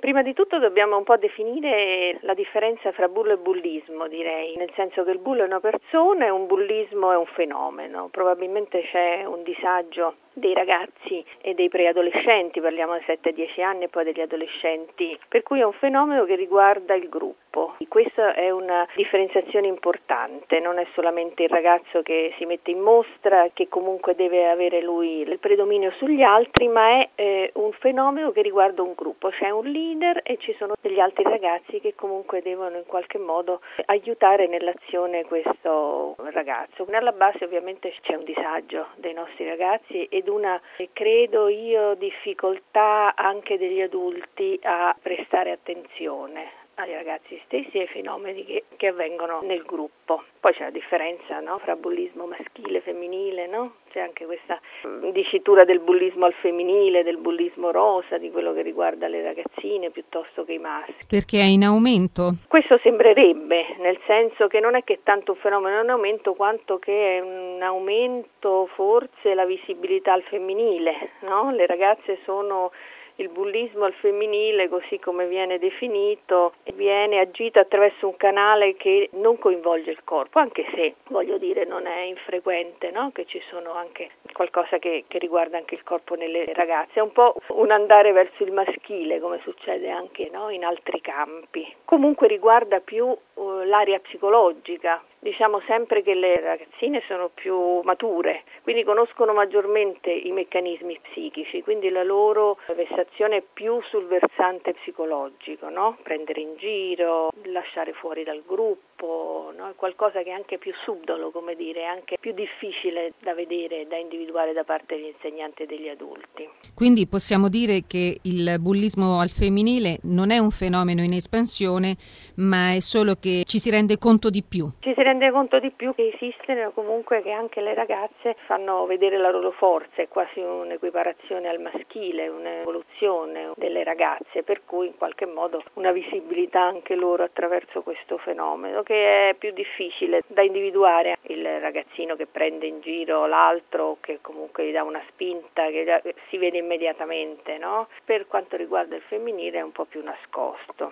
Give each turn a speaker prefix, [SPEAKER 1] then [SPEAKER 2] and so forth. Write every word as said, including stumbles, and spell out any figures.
[SPEAKER 1] Prima di tutto dobbiamo un po' definire la differenza fra bullo e bullismo, direi, nel senso che il bullo è una persona e un bullismo è un fenomeno. Probabilmente c'è un disagio dei ragazzi e dei preadolescenti, parliamo di sette dieci anni e poi degli adolescenti, per cui è un fenomeno che riguarda il gruppo. Questa è una differenziazione importante, non è solamente il ragazzo che si mette in mostra, che comunque deve avere lui il predominio sugli altri, ma è eh, un fenomeno che riguarda un gruppo, c'è un leader e ci sono degli altri ragazzi che comunque devono in qualche modo aiutare nell'azione questo ragazzo. Alla base ovviamente c'è un disagio dei nostri ragazzi ed una, credo io, difficoltà anche degli adulti a prestare attenzione ai ragazzi stessi e ai fenomeni che, che avvengono nel gruppo. Poi c'è la differenza, no, fra bullismo maschile e femminile, no? C'è anche questa dicitura del bullismo al femminile, del bullismo rosa, di quello che riguarda le ragazzine piuttosto che i maschi.
[SPEAKER 2] Perché è in aumento?
[SPEAKER 1] Questo sembrerebbe, nel senso che non è che tanto un fenomeno è in aumento quanto che è un aumento forse la visibilità al femminile, no? Le ragazze sono... Il bullismo al femminile, così come viene definito, viene agito attraverso un canale che non coinvolge il corpo, anche se, voglio dire, non è infrequente, no? Che ci sono anche qualcosa che, che riguarda anche il corpo nelle ragazze. È un po' un andare verso il maschile, come succede anche, no? In altri campi. Comunque riguarda più uh, l'area psicologica. Diciamo sempre che le ragazzine sono più mature, quindi conoscono maggiormente i meccanismi psichici, quindi la loro vessazione è più sul versante psicologico, no? Prendere in giro, lasciare fuori dal gruppo, no? È qualcosa che è anche più subdolo, come dire, anche più difficile da vedere, da individuare da parte degli insegnanti e degli adulti.
[SPEAKER 2] Quindi possiamo dire che il bullismo al femminile non è un fenomeno in espansione, ma è solo che ci si rende conto di più.
[SPEAKER 1] Ci si rende conto di più che esistono, comunque che anche le ragazze fanno vedere la loro forza, è quasi un'equiparazione al maschile, un'evoluzione delle ragazze, per cui in qualche modo una visibilità anche loro attraverso questo fenomeno, che è più difficile da individuare. Il ragazzino che prende in giro l'altro, che comunque gli dà una spinta, che si vede immediatamente, no? Per quanto riguarda il femminile è un po' più nascosto.